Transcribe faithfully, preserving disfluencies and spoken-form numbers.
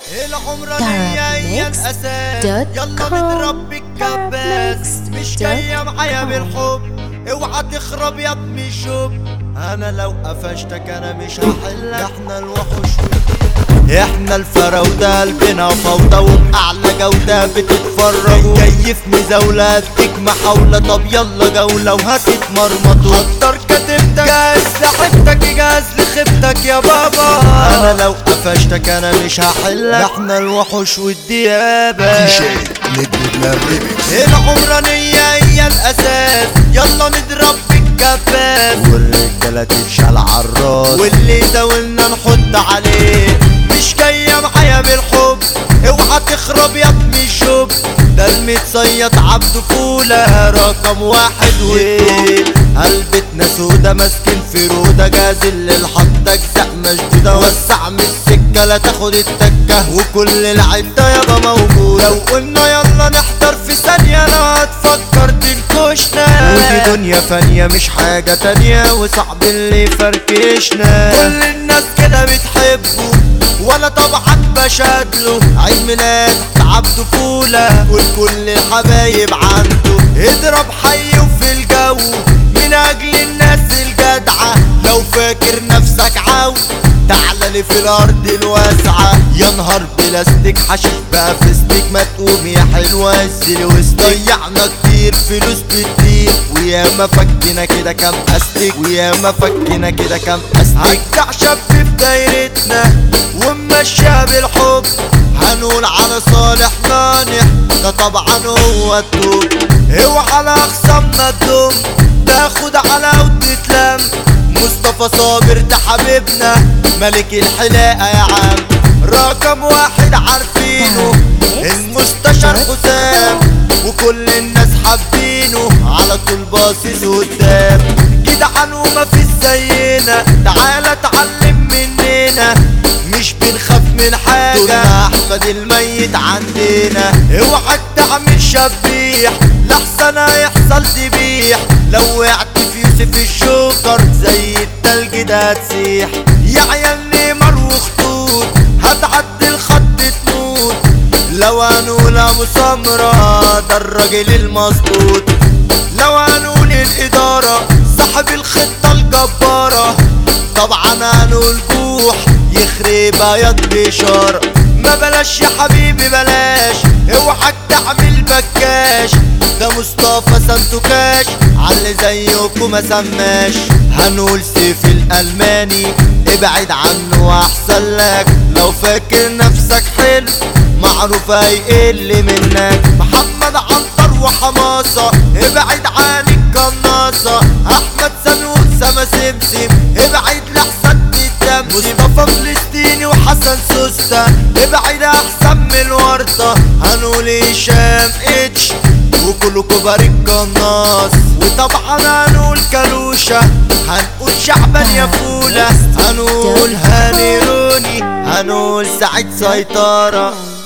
العمرانية هي الأساس، يلا نضرب بالكباس. مش جاية معايا بالحب، اوعى تخرب يا ابني شوب. انا لو قفشتك انا مش هحلك، احنا الوحوش احنا الفراودة، قلبنا فوضى وبأعلى جودة بتتفرج. جاي في مزاولة اديك محاولة، طب يلا جولة وهتتمرمطوا. حضر كتبتك جاهز لحبتك، جاهز لخيبتك يا بابا. انا لو قفشتك انا مش هحلك، احنا الوحوش والديابة. العمرانية هي الأساس، يلا نضرب بالكباس. والرجالة تتشال عالراس، واللي زاولنا نحط عليه. مش جاية معايا بالحب، اوعى تخرب يا ابني شوب. ده المتصيط عبده فولة رقم واحد واتنين. قلبتنا سودا ماسكين في رودة، جازل للحط اجزاء مشدودة. وسع من السكة لا تاخد التكة، وكل العدة يابا موجودة. لو قلنا يلا نحضر في ثانية انا هتفكر تنكشنا. ودي دنيا فانية مش حاجة تانية، وصعب اللي يفركشنا. كل الناس كده بتحبه وانا طبعا بشادله. عيد ميلاد عبده فولة والكل الحبايب عنده. اضرب حي وفي الجو من اجل الناس الجدعة. لو فاكر نفسك عاو تعالى في الارض الواسعة. يا نهار بلاستيك حشيش بقى فستيك، ما تقوم يا حلوة الزل وسط. ضيعنا كتير فلوس بتطير، وياما فكنا كده كام استيك. وياما فكنا كده كام استيك. هجدع شاب في دايرتنا ومشيها بالحب. هنقول على صالح نانح ده طبعا هو التوب. اوعى على اخصامنا تدوم، تاخد على وتتلم. مصطفى صابر ده حبيبنا ملك الحلاقة يا عم. رقم واحد عارفينه المستشار حسام، وكل الناس حابينه على طول باصص قدام. جدعان وما فيش زينا، تعالى اتعلم مننا. مش بنخاف من حاجة، دورنا احمد الميت عندنا. اوعى تعمل شبيح لحسن هيحصل ذبيح. لو وقعت في يوسف الجوكر زي التلج ده هتسيح. يا عيال نيمار وخطوط هتعدي الخط تموت. لو هنقول ابو سمرة ده الراجل المظبوط. لو هنقول الادارة صاحب الخطة الجبارة. طبعا هنقول بوح يخرب بياض بشارة. ما بلاش يا حبيبي بلاش، اوعك تعمل بكاش. ده مصطفى سنتوكاش علي زيكم ما سماش. هنقول سيف الالماني ابعد عنه احسن لك. لو فاكر نفسك حلو معروف هيقل منك. محمد عنتر وحماسة ابعد عن القناصة. احمد سنوق سما سمسم ابعد لحسن تتدم. مصطفى فلسطيني وحسن سوسة ابعد احسن من الوردة. هنقول هشام اتش وكله كبار القناص. وطبعا هنقول كالوشة، هنقول شعبان يا فولة، هنقول هاني روني، هنقول سعيد سيطرة.